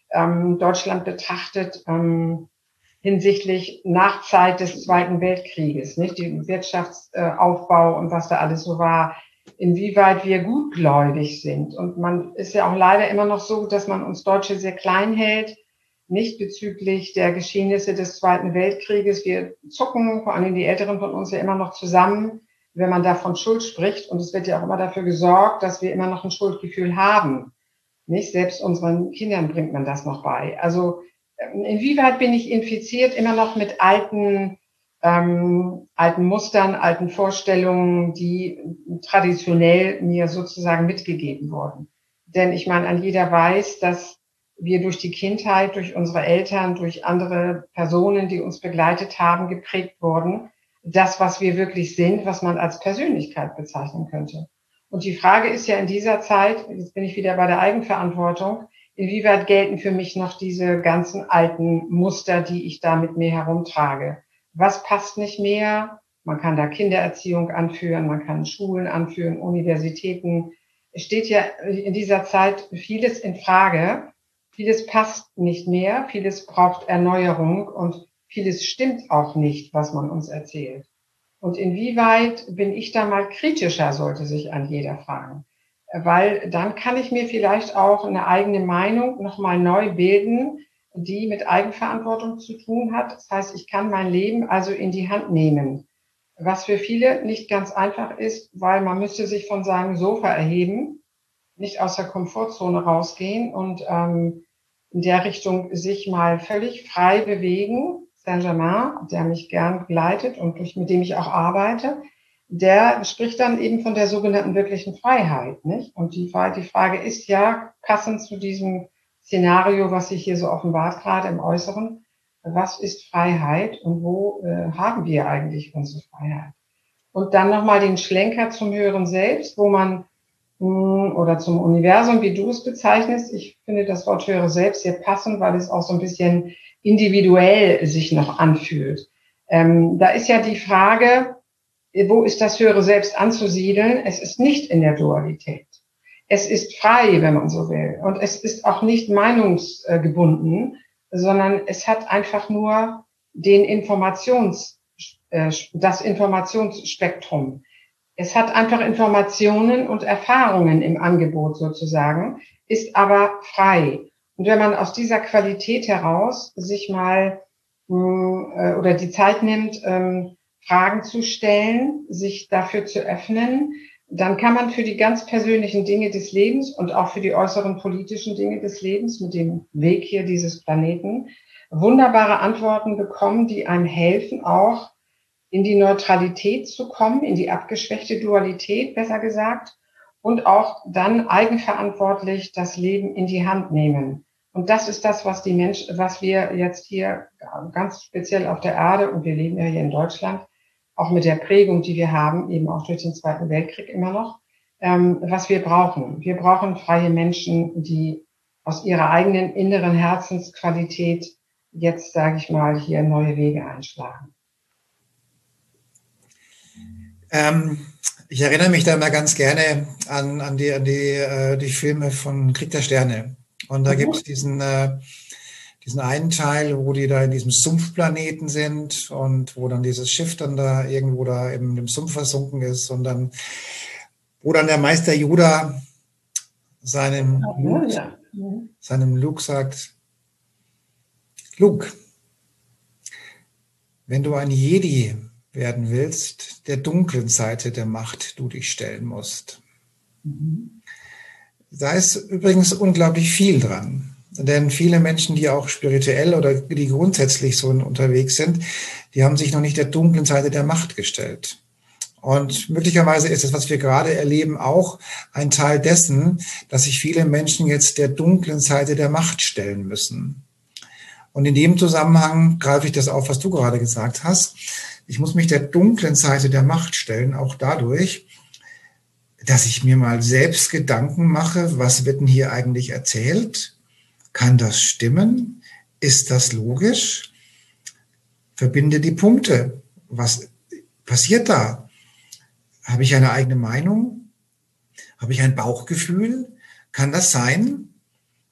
ähm, Deutschland betrachtet, ähm, hinsichtlich Nachzeit des Zweiten Weltkrieges, nicht? Den Wirtschaftsaufbau und was da alles so war, inwieweit wir gutgläubig sind. Und man ist ja auch leider immer noch so, dass man uns Deutsche sehr klein hält, nicht bezüglich der Geschehnisse des Zweiten Weltkrieges. Wir zucken, vor allem die Älteren von uns, ja immer noch zusammen, wenn man da von Schuld spricht. Und es wird ja auch immer dafür gesorgt, dass wir immer noch ein Schuldgefühl haben. Nicht? Selbst unseren Kindern bringt man das noch bei. Also inwieweit bin ich infiziert immer noch mit alten, ähm, alten Mustern, alten Vorstellungen, die traditionell mir sozusagen mitgegeben wurden? Denn ich meine, an jeder weiß, dass wir durch die Kindheit, durch unsere Eltern, durch andere Personen, die uns begleitet haben, geprägt wurden. Das, was wir wirklich sind, was man als Persönlichkeit bezeichnen könnte. Und die Frage ist ja in dieser Zeit, jetzt bin ich wieder bei der Eigenverantwortung, inwieweit gelten für mich noch diese ganzen alten Muster, die ich da mit mir herumtrage? Was passt nicht mehr? Man kann da Kindererziehung anführen, man kann Schulen anführen, Universitäten. Es steht ja in dieser Zeit vieles in Frage. Vieles passt nicht mehr, vieles braucht Erneuerung und vieles stimmt auch nicht, was man uns erzählt. Und inwieweit bin ich da mal kritischer, sollte sich an jeder fragen. Weil dann kann ich mir vielleicht auch eine eigene Meinung nochmal neu bilden, die mit Eigenverantwortung zu tun hat. Das heißt, ich kann mein Leben also in die Hand nehmen, was für viele nicht ganz einfach ist, weil man müsste sich von seinem Sofa erheben, nicht aus der Komfortzone rausgehen und ähm, in der Richtung sich mal völlig frei bewegen. Saint-Germain, der mich gern begleitet und durch, mit dem ich auch arbeite, der spricht dann eben von der sogenannten wirklichen Freiheit, nicht? Und die, die Frage ist ja, passend zu diesem Szenario, was sich hier so offenbart, gerade im Äußeren, was ist Freiheit und wo äh, haben wir eigentlich unsere Freiheit? Und dann nochmal den Schlenker zum höheren Selbst, wo man, mh, oder zum Universum, wie du es bezeichnest. Ich finde das Wort höhere Selbst sehr passend, weil es auch so ein bisschen individuell sich noch anfühlt. Ähm, da ist ja die Frage, wo ist das höhere Selbst anzusiedeln? Es ist nicht in der Dualität. Es ist frei, wenn man so will. Und es ist auch nicht meinungsgebunden, sondern es hat einfach nur den Informations, äh, das Informationsspektrum. Es hat einfach Informationen und Erfahrungen im Angebot sozusagen, ist aber frei. Und wenn man aus dieser Qualität heraus sich mal mh, oder die Zeit nimmt, ähm, Fragen zu stellen, sich dafür zu öffnen, dann kann man für die ganz persönlichen Dinge des Lebens und auch für die äußeren politischen Dinge des Lebens mit dem Weg hier dieses Planeten wunderbare Antworten bekommen, die einem helfen, auch in die Neutralität zu kommen, in die abgeschwächte Dualität, besser gesagt, und auch dann eigenverantwortlich das Leben in die Hand nehmen. Und das ist das, was die Menschen, was wir jetzt hier ganz speziell auf der Erde, und wir leben ja hier in Deutschland, auch mit der Prägung, die wir haben, eben auch durch den Zweiten Weltkrieg immer noch, ähm, was wir brauchen. Wir brauchen freie Menschen, die aus ihrer eigenen inneren Herzensqualität jetzt, sage ich mal, hier neue Wege einschlagen. Ähm, ich erinnere mich da immer ganz gerne an, an, die, an die, äh, die Filme von Krieg der Sterne. Und da mhm. gibt es diesen... Äh, diesen einen Teil, wo die da in diesem Sumpfplaneten sind und wo dann dieses Schiff dann da irgendwo da im, im Sumpf versunken ist und dann, wo dann der Meister Yoda seinem, oh, Luke, ja. seinem Luke sagt, Luke, wenn du ein Jedi werden willst, der dunklen Seite der Macht du dich stellen musst. Mhm. Da ist übrigens unglaublich viel dran. Denn viele Menschen, die auch spirituell oder die grundsätzlich so unterwegs sind, die haben sich noch nicht der dunklen Seite der Macht gestellt. Und möglicherweise ist es, was wir gerade erleben, auch ein Teil dessen, dass sich viele Menschen jetzt der dunklen Seite der Macht stellen müssen. Und in dem Zusammenhang greife ich das auf, was du gerade gesagt hast. Ich muss mich der dunklen Seite der Macht stellen, auch dadurch, dass ich mir mal selbst Gedanken mache, was wird denn hier eigentlich erzählt? Kann das stimmen? Ist das logisch? Verbinde die Punkte. Was passiert da? Habe ich eine eigene Meinung? Habe ich ein Bauchgefühl? Kann das sein?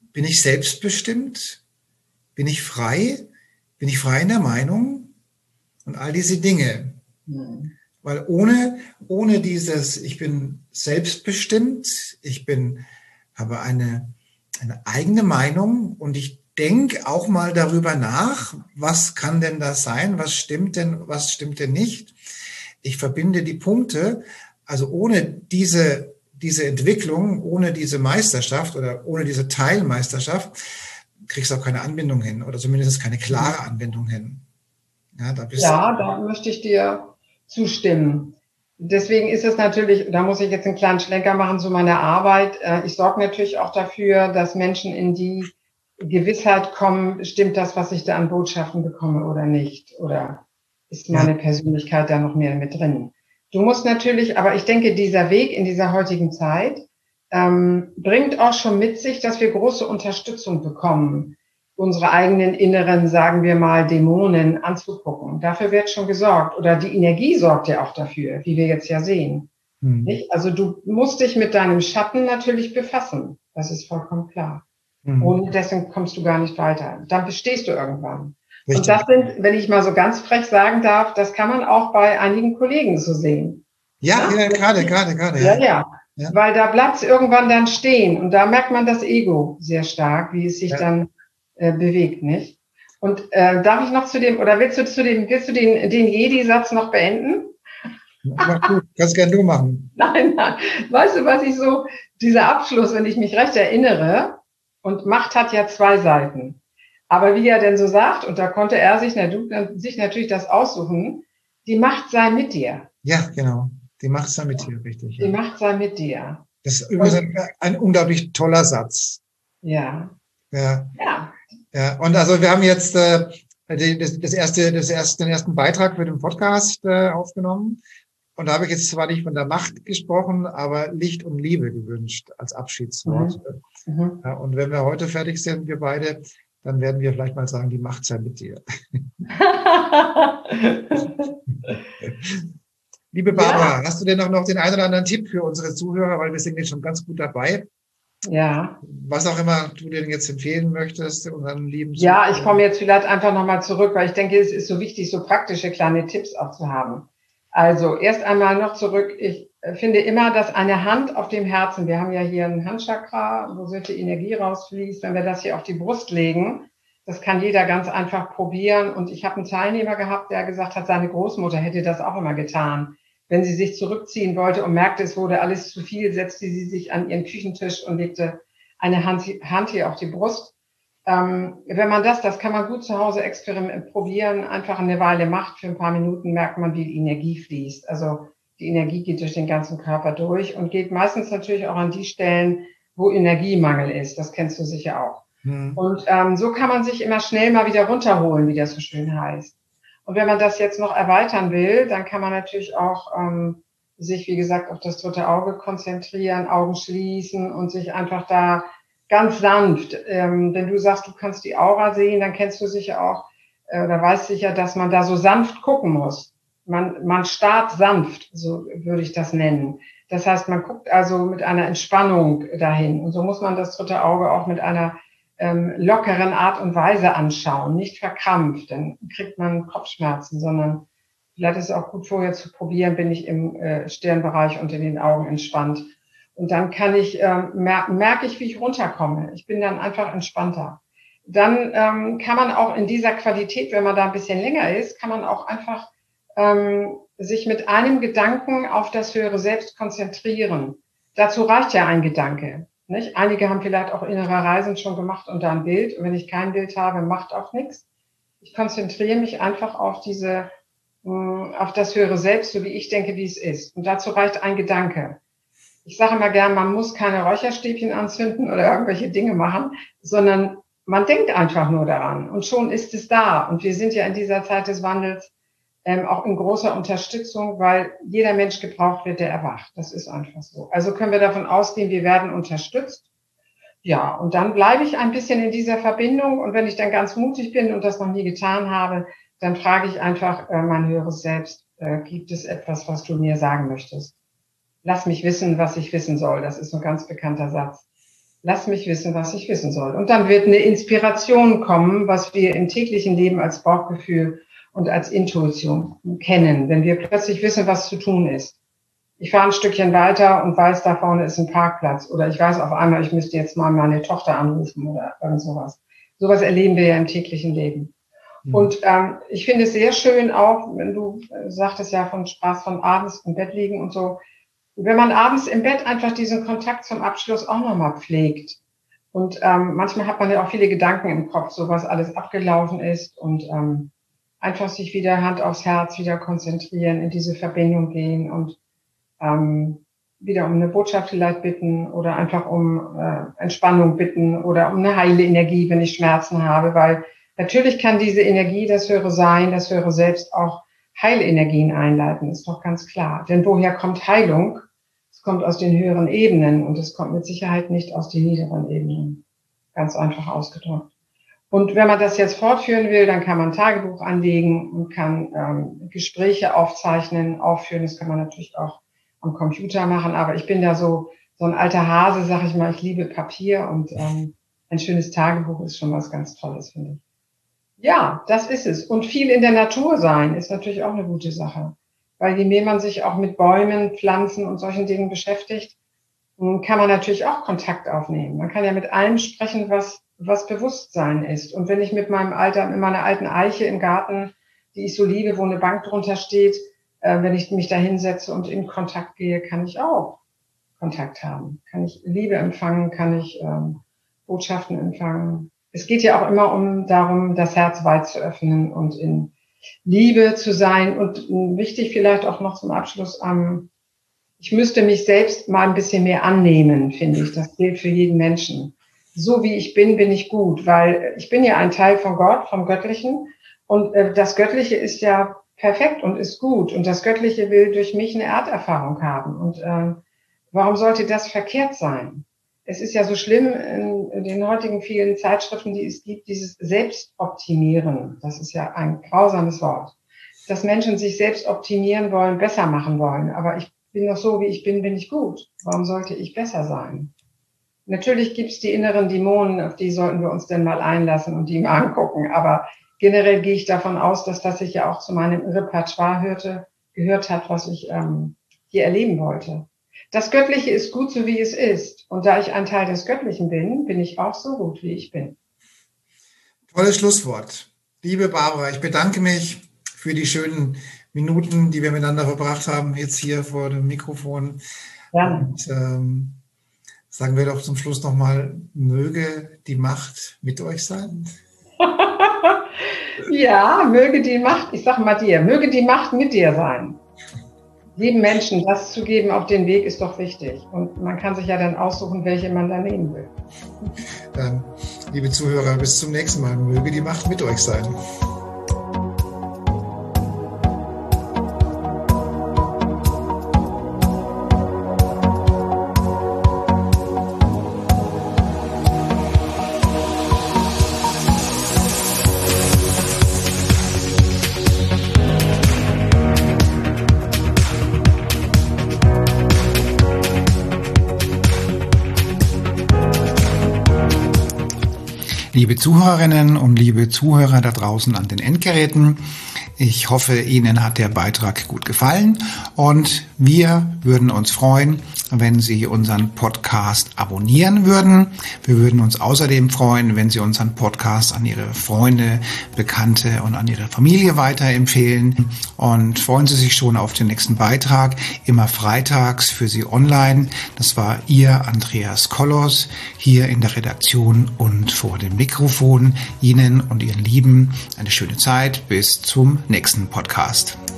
Bin ich selbstbestimmt? Bin ich frei? Bin ich frei in der Meinung? Und all diese Dinge. Mhm. Weil ohne, ohne dieses, ich bin selbstbestimmt, ich bin, habe eine, eine eigene Meinung und ich denke auch mal darüber nach, was kann denn das sein? Was stimmt denn, was stimmt denn nicht? Ich verbinde die Punkte. Also ohne diese, diese Entwicklung, ohne diese Meisterschaft oder ohne diese Teilmeisterschaft, kriegst du auch keine Anbindung hin oder zumindest keine klare Anbindung hin. Ja, da, bist ja, da möchte ich dir zustimmen. Deswegen ist es natürlich, da muss ich jetzt einen kleinen Schlenker machen zu meiner Arbeit. Ich sorge natürlich auch dafür, dass Menschen in die Gewissheit kommen, stimmt das, was ich da an Botschaften bekomme oder nicht? Oder ist meine ja. Persönlichkeit da noch mehr mit drin? Du musst natürlich, aber ich denke, dieser Weg in dieser heutigen Zeit ähm, bringt auch schon mit sich, dass wir große Unterstützung bekommen, unsere eigenen inneren, sagen wir mal, Dämonen anzugucken. Dafür wird schon gesorgt. Oder die Energie sorgt ja auch dafür, wie wir jetzt ja sehen. Hm. Nicht? Also du musst dich mit deinem Schatten natürlich befassen. Das ist vollkommen klar. Hm. Ohne dessen kommst du gar nicht weiter. Dann bestehst du irgendwann. Richtig. Und das sind, wenn ich mal so ganz frech sagen darf, das kann man auch bei einigen Kollegen so sehen. Ja, ja, gerade, gerade, gerade. Ja, ja. ja. Weil da bleibt es irgendwann dann stehen. Und da merkt man das Ego sehr stark, wie es sich ja. dann äh, bewegt, nicht? Und äh, darf ich noch zu dem, oder willst du zu dem, willst du den, den Jedi-Satz noch beenden? Mach du, kannst gerne du machen. Nein, nein. Weißt du, was ich so, dieser Abschluss, wenn ich mich recht erinnere, und Macht hat ja zwei Seiten. Aber wie er denn so sagt, und da konnte er sich, sich natürlich das aussuchen, die Macht sei mit dir. Ja, genau. Die Macht sei mit dir, richtig. Die ja. Macht sei mit dir. Das ist übrigens ein, ein unglaublich toller Satz. Ja. Ja. Ja. Ja. Und also wir haben jetzt äh, das, das erste, das erste, den ersten Beitrag für den Podcast äh, aufgenommen. Und da habe ich jetzt zwar nicht von der Macht gesprochen, aber Licht und Liebe gewünscht als Abschiedswort. Mhm. Mhm. Ja, und wenn wir heute fertig sind, wir beide, dann werden wir vielleicht mal sagen, die Macht sei mit dir. Liebe Barbara, ja. hast du denn noch, noch den einen oder anderen Tipp für unsere Zuhörer, weil wir sind jetzt schon ganz gut dabei? Ja. Was auch immer du denn jetzt empfehlen möchtest, unseren lieben Ja, Zuhörern. Ich komme jetzt vielleicht einfach nochmal zurück, weil ich denke, es ist so wichtig, so praktische kleine Tipps auch zu haben. Also erst einmal noch zurück. Ich finde immer, dass eine Hand auf dem Herzen, wir haben ja hier ein Handchakra, wo sehr viel Energie rausfließt, wenn wir das hier auf die Brust legen, das kann jeder ganz einfach probieren. Und ich habe einen Teilnehmer gehabt, der gesagt hat, seine Großmutter hätte das auch immer getan. Wenn sie sich zurückziehen wollte und merkte, es wurde alles zu viel, setzte sie sich an ihren Küchentisch und legte eine Hand, Hand hier auf die Brust. Ähm, wenn man das, das kann man gut zu Hause experimentieren, probieren, einfach eine Weile macht, für ein paar Minuten merkt man, wie die Energie fließt. Also die Energie geht durch den ganzen Körper durch und geht meistens natürlich auch an die Stellen, wo Energiemangel ist. Das kennst du sicher auch. Mhm. Und ähm, so kann man sich immer schnell mal wieder runterholen, wie das so schön heißt. Und wenn man das jetzt noch erweitern will, dann kann man natürlich auch ähm, sich, wie gesagt, auf das dritte Auge konzentrieren, Augen schließen und sich einfach da ganz sanft, ähm, wenn du sagst, du kannst die Aura sehen, dann kennst du sicher auch, äh, oder weißt sicher, dass man da so sanft gucken muss. Man, man starrt sanft, so würde ich das nennen. Das heißt, man guckt also mit einer Entspannung dahin. Und so muss man das dritte Auge auch mit einer ähm, lockeren Art und Weise anschauen, nicht verkrampft, dann kriegt man Kopfschmerzen, sondern vielleicht ist es auch gut vorher zu probieren, bin ich im äh, Stirnbereich und in den Augen entspannt. Und dann kann ich, ähm, mer merke ich, wie ich runterkomme. Ich bin dann einfach entspannter. Dann ähm, kann man auch in dieser Qualität, wenn man da ein bisschen länger ist, kann man auch einfach ähm, sich mit einem Gedanken auf das höhere Selbst konzentrieren. Dazu reicht ja ein Gedanke. Nicht? Einige haben vielleicht auch innere Reisen schon gemacht und da ein Bild. Und wenn ich kein Bild habe, macht auch nichts. Ich konzentriere mich einfach auf diese, mh, auf das höhere Selbst, so wie ich denke, wie es ist. Und dazu reicht ein Gedanke. Ich sage immer gern, man muss keine Räucherstäbchen anzünden oder irgendwelche Dinge machen, sondern man denkt einfach nur daran und schon ist es da. Und wir sind ja in dieser Zeit des Wandels ähm, auch in großer Unterstützung, weil jeder Mensch gebraucht wird, der erwacht. Das ist einfach so. Also können wir davon ausgehen, wir werden unterstützt. Ja, und dann bleibe ich ein bisschen in dieser Verbindung. Und wenn ich dann ganz mutig bin und das noch nie getan habe, dann frage ich einfach äh, mein höheres Selbst, äh, gibt es etwas, was du mir sagen möchtest? Lass mich wissen, was ich wissen soll. Das ist ein ganz bekannter Satz. Lass mich wissen, was ich wissen soll. Und dann wird eine Inspiration kommen, was wir im täglichen Leben als Bauchgefühl und als Intuition kennen, wenn wir plötzlich wissen, was zu tun ist. Ich fahre ein Stückchen weiter und weiß, da vorne ist ein Parkplatz. Oder ich weiß auf einmal, ich müsste jetzt mal meine Tochter anrufen oder irgend sowas. Sowas erleben wir ja im täglichen Leben. Mhm. Und ähm, ich finde es sehr schön auch, wenn du äh, sagtest ja von Spaß von abends im Bett liegen und so, wenn man abends im Bett einfach diesen Kontakt zum Abschluss auch nochmal pflegt. Und ähm, manchmal hat man ja auch viele Gedanken im Kopf, so was alles abgelaufen ist und ähm, einfach sich wieder Hand aufs Herz wieder konzentrieren, in diese Verbindung gehen und ähm, wieder um eine Botschaft vielleicht bitten oder einfach um äh, Entspannung bitten oder um eine heile Energie, wenn ich Schmerzen habe, weil natürlich kann diese Energie, das höhere Sein, das höhere Selbst auch Heilenergien einleiten, ist doch ganz klar. Denn woher kommt Heilung? Es kommt aus den höheren Ebenen und es kommt mit Sicherheit nicht aus den niederen Ebenen. Ganz einfach ausgedrückt. Und wenn man das jetzt fortführen will, dann kann man ein Tagebuch anlegen und kann ähm, Gespräche aufzeichnen, aufführen. Das kann man natürlich auch am Computer machen. Aber ich bin da so so ein alter Hase, sag ich mal. Ich liebe Papier und ähm, ein schönes Tagebuch ist schon was ganz Tolles, finde ich. Ja, das ist es. Und viel in der Natur sein ist natürlich auch eine gute Sache. Weil je mehr man sich auch mit Bäumen, Pflanzen und solchen Dingen beschäftigt, kann man natürlich auch Kontakt aufnehmen. Man kann ja mit allem sprechen, was was Bewusstsein ist. Und wenn ich mit meinem Alter, mit meiner alten Eiche im Garten, die ich so liebe, wo eine Bank drunter steht, äh, wenn ich mich da hinsetze und in Kontakt gehe, kann ich auch Kontakt haben. Kann ich Liebe empfangen, kann ich ähm, Botschaften empfangen. Es geht ja auch immer um darum, das Herz weit zu öffnen und in Liebe zu sein. Und wichtig vielleicht auch noch zum Abschluss, ähm, ich müsste mich selbst mal ein bisschen mehr annehmen, finde ich. Das gilt für jeden Menschen. So wie ich bin, bin ich gut, weil ich bin ja ein Teil von Gott, vom Göttlichen. Und äh, das Göttliche ist ja perfekt und ist gut. Und das Göttliche will durch mich eine Erderfahrung haben. Und äh, warum sollte das verkehrt sein? Es ist ja so schlimm in, in den heutigen vielen Zeitschriften, die es gibt, dieses Selbstoptimieren. Das ist ja ein grausames Wort. Dass Menschen sich selbst optimieren wollen, besser machen wollen. Aber ich bin doch so, wie ich bin, bin ich gut. Warum sollte ich besser sein? Natürlich gibt's die inneren Dämonen, auf die sollten wir uns denn mal einlassen und die mal angucken. Aber generell gehe ich davon aus, dass das sich ja auch zu meinem Repertoire hörte, gehört hat, was ich ähm, hier erleben wollte. Das Göttliche ist gut, so wie es ist. Und da ich ein Teil des Göttlichen bin, bin ich auch so gut, wie ich bin. Tolles Schlusswort. Liebe Barbara, ich bedanke mich für die schönen Minuten, die wir miteinander verbracht haben, jetzt hier vor dem Mikrofon. Gerne. Und ähm, sagen wir doch zum Schluss nochmal, möge die Macht mit euch sein. Ja, möge die Macht, ich sag mal dir, möge die Macht mit dir sein. Jedem Menschen das zu geben auf den Weg ist doch wichtig. Und man kann sich ja dann aussuchen, welche man da nehmen will. Dann, liebe Zuhörer, bis zum nächsten Mal. Möge die Macht mit euch sein. Liebe Zuhörerinnen und liebe Zuhörer da draußen an den Endgeräten, ich hoffe, Ihnen hat der Beitrag gut gefallen und wir würden uns freuen, wenn Sie unseren Podcast abonnieren würden. Wir würden uns außerdem freuen, wenn Sie unseren Podcast an Ihre Freunde, Bekannte und an Ihre Familie weiterempfehlen. Und freuen Sie sich schon auf den nächsten Beitrag, immer freitags für Sie online. Das war Ihr Andreas Kollos hier in der Redaktion und vor dem Mikrofon. Ihnen und Ihren Lieben eine schöne Zeit. Bis zum nächsten Podcast.